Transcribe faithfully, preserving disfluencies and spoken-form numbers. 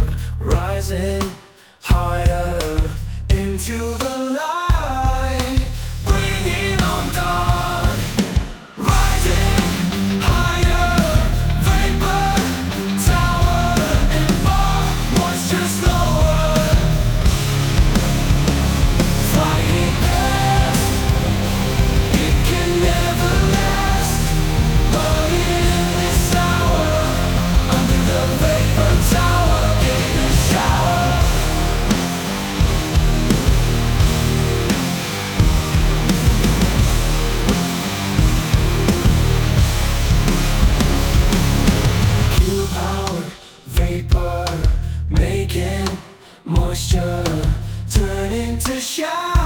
rising higher into the light, bringing on dawn. Rising higher, vapor tower and far, moisture slower, flying past. It can never last, but in this hour, under the vapor tower, in the shower. Q-power, vapor, making moisture turn into shower.